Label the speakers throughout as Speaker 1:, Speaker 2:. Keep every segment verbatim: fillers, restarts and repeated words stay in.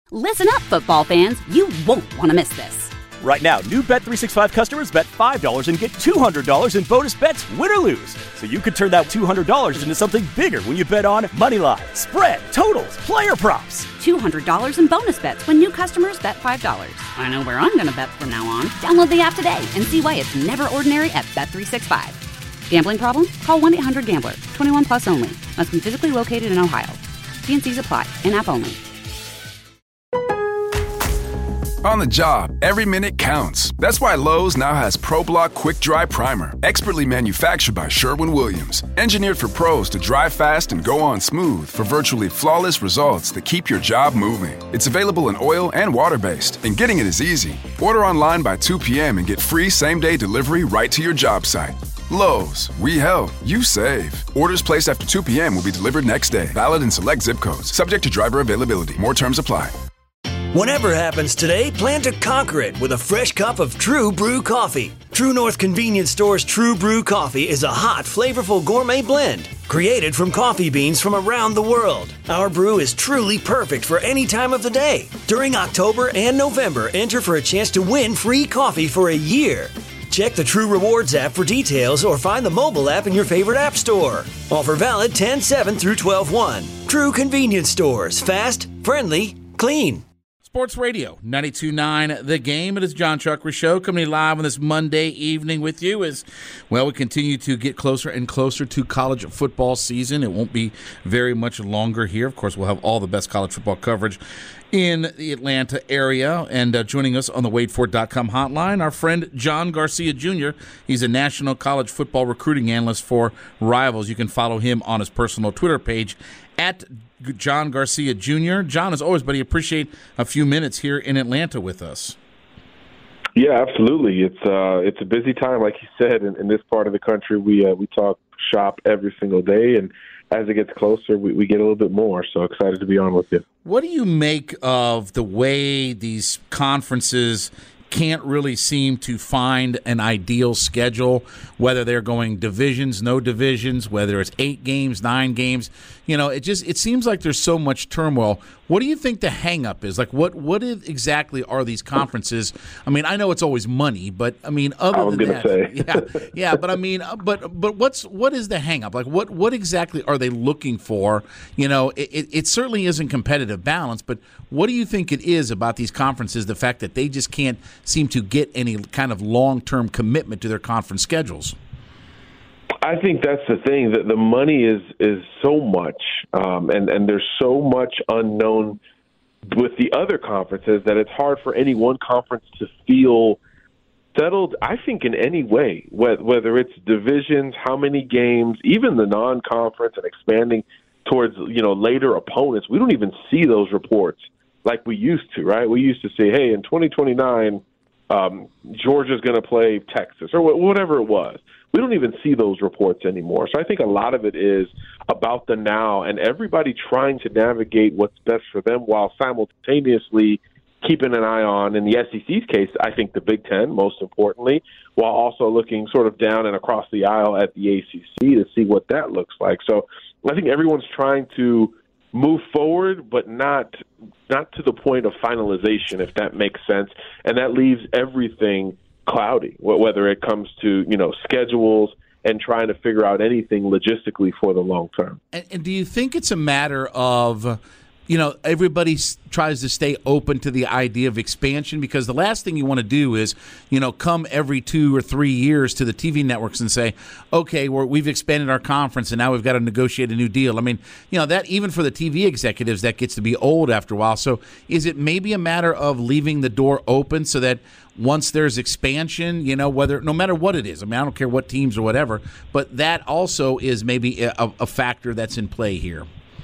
Speaker 1: Listen up, football fans. You won't want to miss this.
Speaker 2: Right now, new Bet three sixty-five customers bet five dollars and get two hundred dollars in bonus bets, win or lose. So you could turn that two hundred dollars into something bigger when you bet on money line, spread, totals, player props.
Speaker 1: two hundred dollars in bonus bets when new customers bet five dollars. I know where I'm going to bet from now on. Download the app today and see why it's never ordinary at Bet three sixty-five. Gambling problem? Call one eight hundred gambler. twenty-one plus only. Must be physically located in Ohio. T and C's apply. In-app only.
Speaker 3: On the job, every minute counts. That's why Lowe's now has ProBlock Quick Dry Primer, expertly manufactured by Sherwin-Williams. Engineered for pros to dry fast and go on smooth for virtually flawless results that keep your job moving. It's available in oil and water-based, and getting it is easy. Order online by two p.m. and get free same-day delivery right to your job site. Lowe's, we help, you save. Orders placed after two p.m. will be delivered next day. Valid in select zip codes. Subject to driver availability. More terms apply.
Speaker 4: Whatever happens today, plan to conquer it with a fresh cup of True Brew coffee. True North Convenience Store's True Brew coffee is a hot, flavorful gourmet blend created from coffee beans from around the world. Our brew is truly perfect for any time of the day. During October and November, enter for a chance to win free coffee for a year. Check the True Rewards app for details or find the mobile app in your favorite app store. Offer valid ten seven through twelve one. True Convenience Stores. Fast, friendly, clean.
Speaker 5: Sports Radio, ninety-two point nine The Game. It is John Chuckra Show coming live on this Monday evening with you as, well, we continue to get closer and closer to college football season. It won't be very much longer here. Of course, we'll have all the best college football coverage in the Atlanta area. And uh, joining us on the Wade Ford dot com hotline, our friend John Garcia Junior He's a national college football recruiting analyst for Rivals. You can follow him on his personal Twitter page at John Garcia Junior John, as always, buddy, appreciate a few minutes here in Atlanta with us.
Speaker 6: Yeah, absolutely. It's uh, it's a busy time, like you said, in, in this part of the country. We uh, we talk shop every single day, and as it gets closer, we, we get a little bit more. So excited to be on with you.
Speaker 5: What do you make of the way these conferences can't really seem to find an ideal schedule, whether they're going divisions, no divisions, whether it's eight games, nine games? You know, it just it seems like there's so much turmoil. What do you think the hang-up is? Like, what what exactly are these conferences? I mean, I know it's always money, but I mean, other
Speaker 6: I was
Speaker 5: than
Speaker 6: gonna
Speaker 5: that,
Speaker 6: say.
Speaker 5: yeah, yeah. But I mean, uh, but but what's what is the hang-up? Like, what what exactly are they looking for? You know, it, it, it certainly isn't competitive balance, but what do you think it is about these conferences? The fact that they just can't seem to get any kind of long-term commitment to their conference schedules.
Speaker 6: I think that's the thing, that the money is is so much, um, and, and there's so much unknown with the other conferences that it's hard for any one conference to feel settled, I think, in any way, whether it's divisions, how many games, even the non-conference and expanding towards, you know, later opponents. We don't even see those reports like we used to, right? We used to say, hey, in twenty twenty-nine, um, Georgia's going to play Texas or whatever it was. We don't even see those reports anymore. So I think a lot of it is about the now and everybody trying to navigate what's best for them while simultaneously keeping an eye on, in the S E C's case, I think the Big Ten, most importantly, while also looking sort of down and across the aisle at the A C C to see what that looks like. So I think everyone's trying to move forward, but not not to the point of finalization, if that makes sense. And that leaves everything cloudy, whether it comes to, you know, schedules and trying to figure out anything logistically for the long term.
Speaker 5: And, and do you think it's a matter of, you know, everybody s- tries to stay open to the idea of expansion? Because the last thing you want to do is, you know, come every two or three years to the T V networks and say, okay, we're, we've expanded our conference and now we've got to negotiate a new deal. I mean, you know, that even for the T V executives, that gets to be old after a while. So is it maybe a matter of leaving the door open so that once there's expansion, you know, whether no matter what it is, I mean, I don't care what teams or whatever, but that also is maybe a, a factor that's in play here?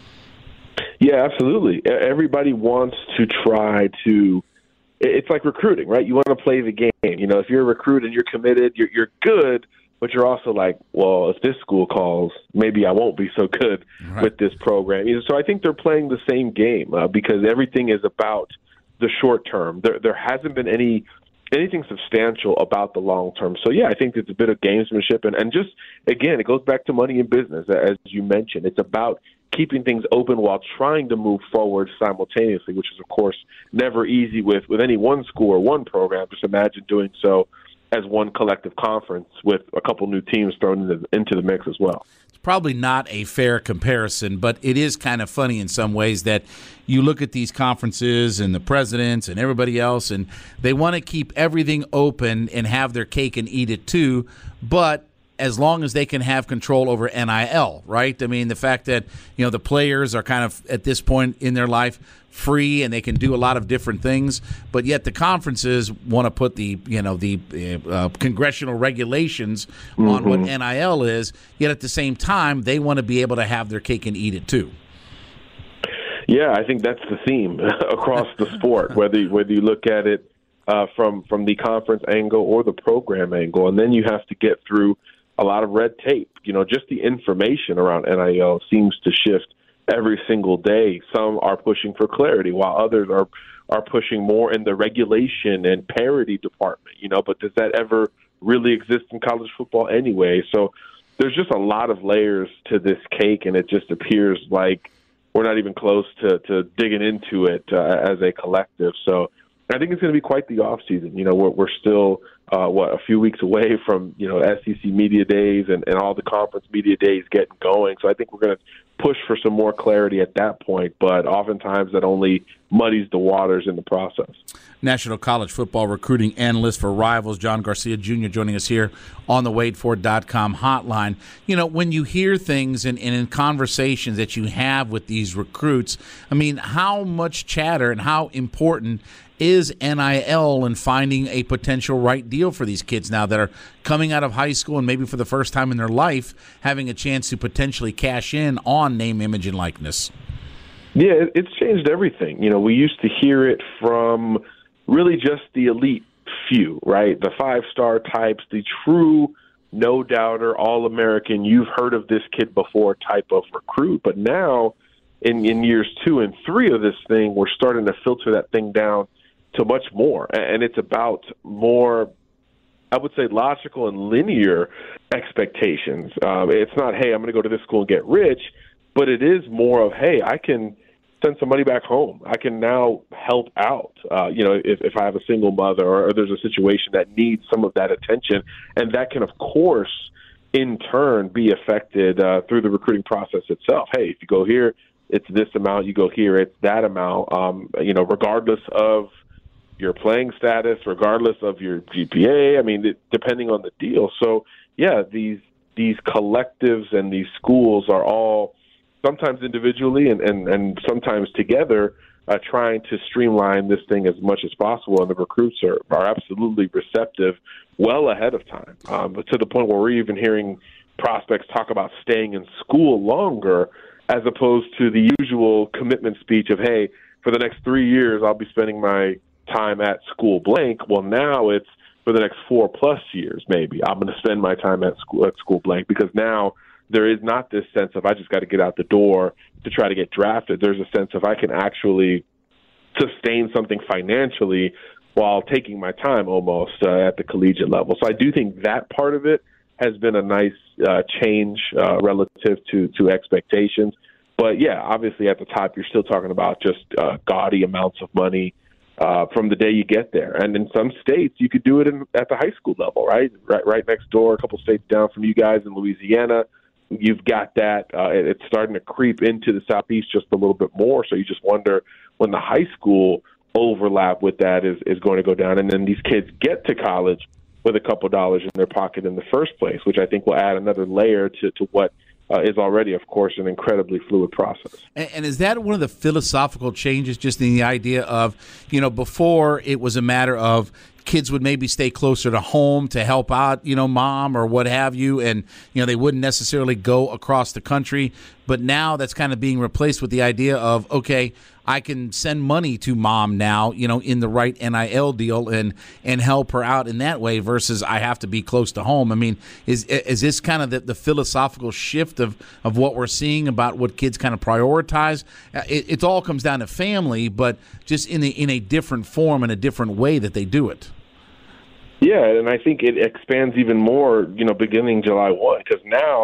Speaker 6: Yeah, absolutely. Everybody wants to try to – it's like recruiting, right? You want to play the game. You know, if you're a recruit and you're committed, you're, you're good, but you're also like, well, if this school calls, maybe I won't be so good right. with this program. So I think they're playing the same game uh, because everything is about the short term. There, there hasn't been any – anything substantial about the long term. So, yeah, I think it's a bit of gamesmanship. And, and just, again, it goes back to money in business, as you mentioned. It's about keeping things open while trying to move forward simultaneously, which is, of course, never easy with, with any one school or one program. Just imagine doing so as one collective conference with a couple new teams thrown into, into the mix as well.
Speaker 5: It's probably not a fair comparison, but it is kind of funny in some ways that you look at these conferences and the presidents and everybody else, and they want to keep everything open and have their cake and eat it too, but as long as they can have control over N I L, right? I mean, the fact that, you know, the players are kind of at this point in their life free and they can do a lot of different things, but yet the conferences want to put the, you know, the uh, congressional regulations mm-hmm. on what N I L is, yet at the same time, they want to be able to have their cake and eat it too.
Speaker 6: Yeah, I think that's the theme across the sport, whether, whether you look at it uh, from, from the conference angle or the program angle, and then you have to get through a lot of red tape. You know, just the information around N I L seems to shift every single day. Some are pushing for clarity, while others are are pushing more in the regulation and parity department. You know, but does that ever really exist in college football anyway? So there's just a lot of layers to this cake, and it just appears like we're not even close to, to digging into it uh, as a collective. So I think it's going to be quite the off season. You know, we're, we're still, uh, what, a few weeks away from, you know, S E C media days and, and all the conference media days getting going. So I think we're going to push for some more clarity at that point, but oftentimes that only muddies the waters in the process.
Speaker 5: National College Football recruiting analyst for Rivals, John Garcia Junior joining us here on the wait for dot com hotline. You know, when you hear things and, and in conversations that you have with these recruits, I mean, how much chatter and how important is N I L and finding a potential right deal for these kids now that are coming out of high school and maybe for the first time in their life having a chance to potentially cash in on name, image, and likeness?
Speaker 6: Yeah, it's changed everything. You know, we used to hear it from really just the elite few, right? The five-star types, the true no-doubter, all-American, you've heard of this kid before type of recruit. But now, in, in years two and three of this thing, we're starting to filter that thing down to much more. And it's about more, I would say, logical and linear expectations. Um, it's not, hey, I'm going to go to this school and get rich, but it is more of, hey, I can send some money back home. I can now help out, uh, you know, if, if I have a single mother or, or there's a situation that needs some of that attention. And that can, of course, in turn be affected uh, through the recruiting process itself. Hey, if you go here, it's this amount. You go here, it's that amount, um, you know, regardless of your playing status, regardless of your G P A. I mean, it, depending on the deal. So, yeah, these these collectives and these schools are all sometimes individually and, and, and sometimes together uh, trying to streamline this thing as much as possible. And the recruits are, are absolutely receptive well ahead of time, um, but to the point where we're even hearing prospects talk about staying in school longer as opposed to the usual commitment speech of, hey, for the next three years, I'll be spending my time at school blank. Well, now it's for the next four plus years, maybe I'm going to spend my time at school at school blank, because now there is not this sense of I just got to get out the door to try to get drafted. There's a sense of I can actually sustain something financially while taking my time almost uh, at the collegiate level. So I do think that part of it has been a nice uh, change uh, relative to, to expectations. But, yeah, obviously at the top you're still talking about just uh, gaudy amounts of money Uh, from the day you get there. And in some states, you could do it in, at the high school level, right? Right right next door, a couple states down from you guys in Louisiana. You've got that. Uh, it, it's starting to creep into the Southeast just a little bit more. So you just wonder when the high school overlap with that is, is going to go down. And then these kids get to college with a couple dollars in their pocket in the first place, which I think will add another layer to, to what Uh, is already, of course, an incredibly fluid process.
Speaker 5: And, and is that one of the philosophical changes, just in the idea of, you know, before it was a matter of kids would maybe stay closer to home to help out, you know, mom or what have you, and, you know, they wouldn't necessarily go across the country. But now that's kind of being replaced with the idea of, okay, I can send money to mom now, you know, in the right N I L deal and and help her out in that way versus I have to be close to home. I mean, is is this kind of the, the philosophical shift of, of what we're seeing about what kids kind of prioritize? It, it all comes down to family, but just in a, in a different form and a different way that they do it.
Speaker 6: Yeah, and I think it expands even more, you know, beginning July first, because now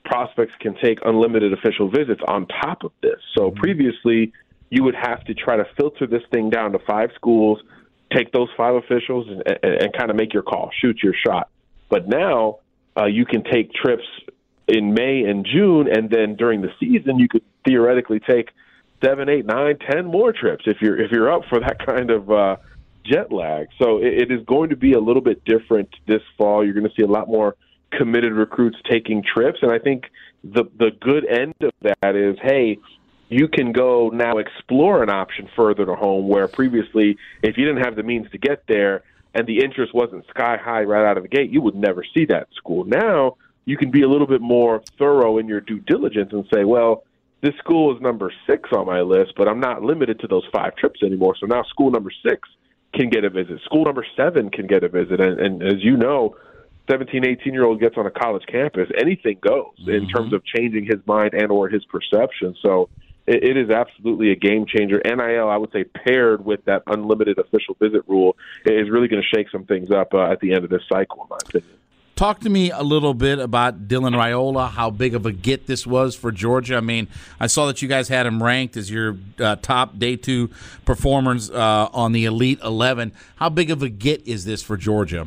Speaker 6: prospects can take unlimited official visits on top of this. So previously, you would have to try to filter this thing down to five schools, take those five officials, and, and, and kind of make your call, shoot your shot. But now uh, you can take trips in May and June, and then during the season, you could theoretically take seven, eight, nine, ten more trips if you're if you're up for that kind of uh, jet lag. So it, it is going to be a little bit different this fall. You're going to see a lot more committed recruits taking trips, and I think the the good end of that is, hey, you can go now explore an option further to home, where previously, if you didn't have the means to get there and the interest wasn't sky high right out of the gate, you would never see that school. Now you can be a little bit more thorough in your due diligence and say, well, this school is number six on my list, but I'm not limited to those five trips anymore. So now school number six can get a visit. School number seven can get a visit. And, and as you know, seventeen, eighteen-year-old gets on a college campus, anything goes mm-hmm. in terms of changing his mind and or his perception. So it, it is absolutely a game changer. N I L, I would say, paired with that unlimited official visit rule, is really going to shake some things up uh, at the end of this cycle, in my opinion.
Speaker 5: Talk to me a little bit about Dylan Raiola, how big of a get this was for Georgia. I mean, I saw that you guys had him ranked as your uh, top day two performers uh, on the Elite eleven. How big of a get is this for Georgia?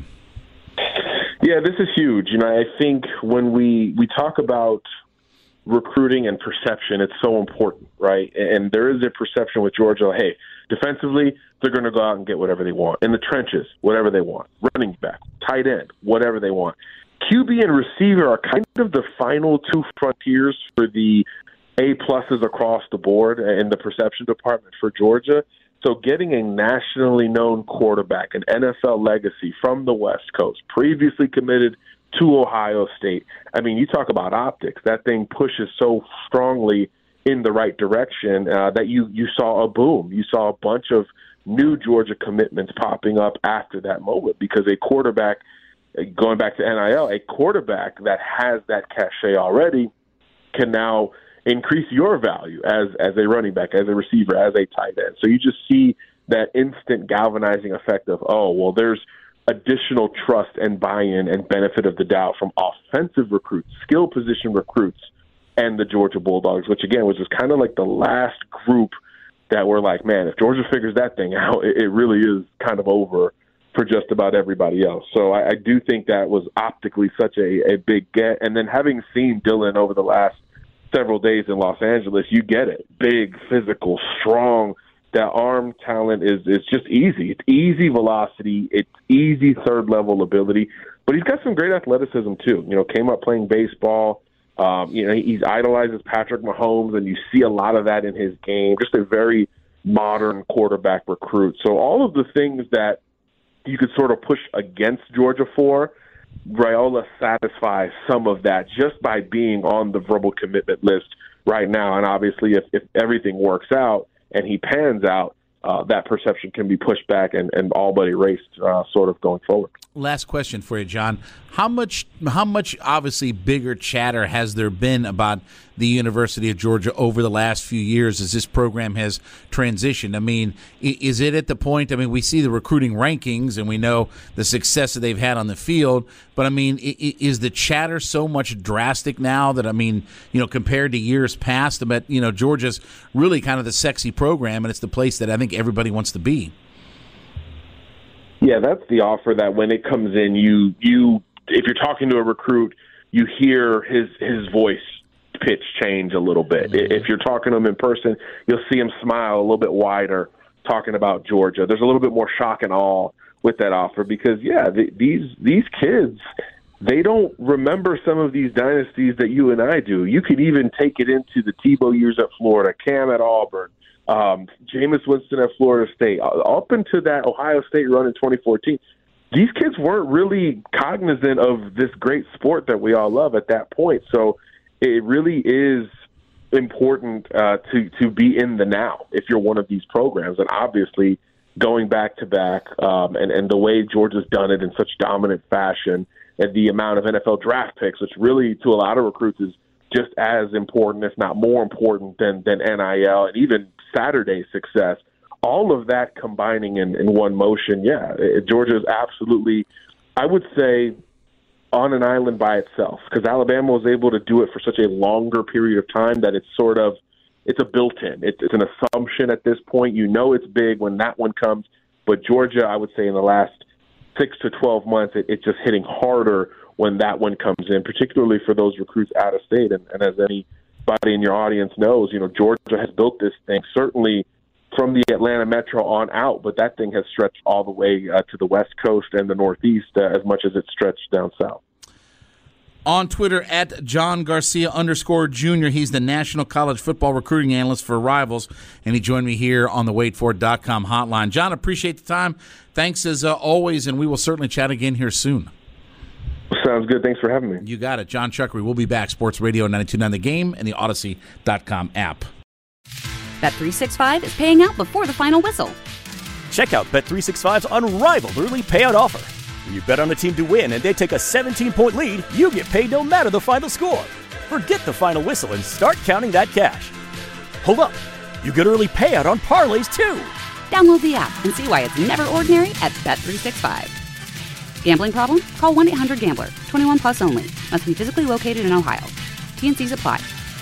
Speaker 6: Yeah, this is huge. You know, I think when we, we talk about recruiting and perception, it's so important, right? And there is a perception with Georgia, hey, defensively, they're going to go out and get whatever they want. In the trenches, whatever they want. Running back, tight end, whatever they want. Q B and receiver are kind of the final two frontiers for the A-pluses across the board in the perception department for Georgia. So getting a nationally known quarterback, an N F L legacy from the West Coast, previously committed to Ohio State. I mean, you talk about optics. That thing pushes so strongly in the right direction uh, that you, you saw a boom. You saw a bunch of new Georgia commitments popping up after that moment, because a quarterback, going back to N I L, a quarterback that has that cachet already can now increase your value as as a running back, as a receiver, as a tight end. So you just see that instant galvanizing effect of, oh, well, there's additional trust and buy-in and benefit of the doubt from offensive recruits, skill position recruits, and the Georgia Bulldogs, which, again, was just kind of like the last group that were like, man, if Georgia figures that thing out, it, it really is kind of over for just about everybody else. So I, I do think that was optically such a, a big get. And then having seen Dylan over the last several days in Los Angeles, you get it. Big, physical, strong. That arm talent is is just easy. It's easy velocity. It's easy third-level ability. But he's got some great athleticism, too. You know, came up playing baseball. Um, you know, he idolizes Patrick Mahomes, and you see a lot of that in his game. Just a very modern quarterback recruit. So all of the things that you could sort of push against Georgia for, Raiola satisfies some of that just by being on the verbal commitment list right now. And obviously, if, if everything works out and he pans out, uh, that perception can be pushed back and, and all but erased uh, sort of going forward.
Speaker 5: Last question for you, John. How much, how much obviously bigger chatter has there been about the University of Georgia over the last few years as this program has transitioned? I mean, is it at the point, I mean, we see the recruiting rankings and we know the success that they've had on the field, but I mean, is the chatter so much drastic now that, I mean, you know, compared to years past, but, you know, Georgia's really kind of the sexy program and it's the place that I think everybody wants to be?
Speaker 6: Yeah, that's the offer that when it comes in, you you if you're talking to a recruit, you hear his his voice pitch change a little bit. Mm-hmm. If you're talking to him in person, you'll see him smile a little bit wider talking about Georgia. There's a little bit more shock and awe with that offer because, yeah, the, these these kids, they don't remember some of these dynasties that you and I do. You could even take it into the Tebow years at Florida, Cam at Auburn, Um, Jameis Winston at Florida State, up into that Ohio State run in twenty fourteen, these kids weren't really cognizant of this great sport that we all love at that point. So it really is important uh, to to be in the now if you're one of these programs. And obviously, going back to back, um, and and the way Georgia's done it in such dominant fashion, and the amount of N F L draft picks, which really to a lot of recruits is just as important, if not more important, than than N I L and even Saturday's success, all of that combining in, in one motion, yeah, it, Georgia is absolutely, I would say, on an island by itself, because Alabama was able to do it for such a longer period of time that it's sort of it's a built-in. It's, it's an assumption at this point. You know it's big when that one comes, but Georgia, I would say in the last six to twelve months, it, it's just hitting harder when that one comes in, particularly for those recruits out of state. And, and as anybody in your audience knows, you know, Georgia has built this thing certainly from the Atlanta metro on out, but that thing has stretched all the way uh, to the West Coast and the Northeast uh, as much as it's stretched down south.
Speaker 5: On Twitter, at John Garcia underscore Junior. He's the National College Football Recruiting Analyst for Rivals, and he joined me here on the wait for it dot com hotline. John, appreciate the time. Thanks as uh, always, and we will certainly chat again here soon.
Speaker 6: Sounds good. Thanks for having me.
Speaker 5: You got it. John Chuckery will be back. Sports Radio ninety-two point nine The Game and the Odyssey dot com app.
Speaker 1: Bet three sixty-five is paying out before the final whistle.
Speaker 2: Check out Bet three sixty-five's unrivaled early payout offer. When you bet on a team to win and they take a seventeen-point lead, you get paid no matter the final score. Forget the final whistle and start counting that cash. Hold up. You get early payout on parlays, too.
Speaker 1: Download the app and see why it's never ordinary at Bet three sixty-five. Gambling problem? Call one eight hundred gambler. twenty-one plus only. Must be physically located in Ohio. T and C's apply.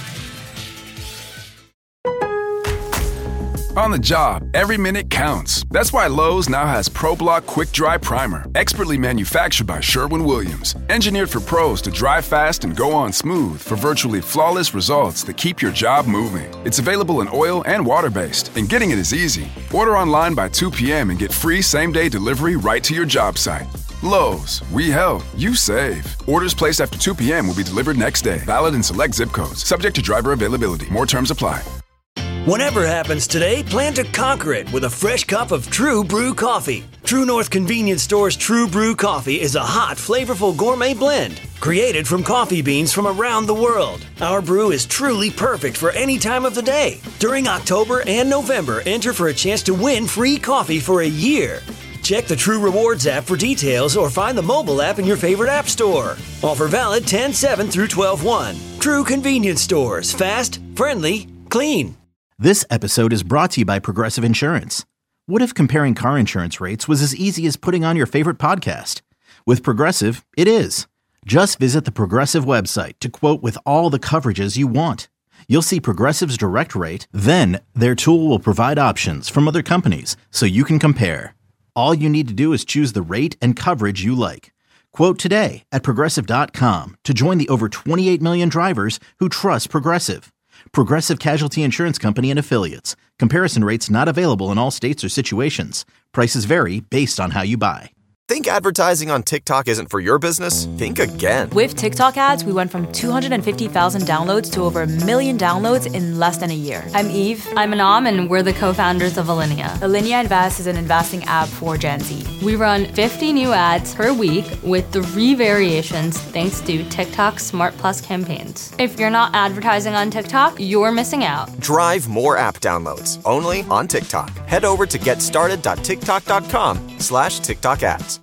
Speaker 3: On the job, every minute counts. That's why Lowe's now has ProBlock Quick Dry Primer, expertly manufactured by Sherwin-Williams. Engineered for pros to dry fast and go on smooth for virtually flawless results that keep your job moving. It's available in oil and water-based, and getting it is easy. Order online by two p.m. and get free same-day delivery right to your job site. Lowe's, we help, you save. Orders placed after two p.m. will be delivered next day. Valid in select zip codes. Subject to driver availability. More terms apply.
Speaker 4: Whatever happens today, plan to conquer it with a fresh cup of True Brew coffee. True North Convenience Store's True Brew coffee is a hot, flavorful gourmet blend created from coffee beans from around the world. Our brew is truly perfect for any time of the day. During October and November, enter for a chance to win free coffee for a year. Check the True Rewards app for details or find the mobile app in your favorite app store. Offer valid ten seven through twelve one. True Convenience Stores. Fast, friendly, clean.
Speaker 7: This episode is brought to you by Progressive Insurance. What if comparing car insurance rates was as easy as putting on your favorite podcast? With Progressive, it is. Just visit the Progressive website to quote with all the coverages you want. You'll see Progressive's direct rate, then their tool will provide options from other companies so you can compare. All you need to do is choose the rate and coverage you like. Quote today at Progressive dot com to join the over twenty-eight million drivers who trust Progressive. Progressive Casualty Insurance Company and Affiliates. Comparison rates not available in all states or situations. Prices vary based on how you buy.
Speaker 8: Think advertising on TikTok isn't for your business? Think again.
Speaker 9: With TikTok ads, we went from two hundred fifty thousand downloads to over a million downloads in less than a year. I'm Eve.
Speaker 10: I'm Anam, and we're the co-founders of Alinea.
Speaker 9: Alinea Invest is an investing app for Gen Z.
Speaker 10: We run fifty new ads per week with three variations thanks to TikTok Smart Plus campaigns. If you're not advertising on TikTok, you're missing out.
Speaker 8: Drive more app downloads only on TikTok. Head over to getstarted dot tiktok dot com slash TikTok ads.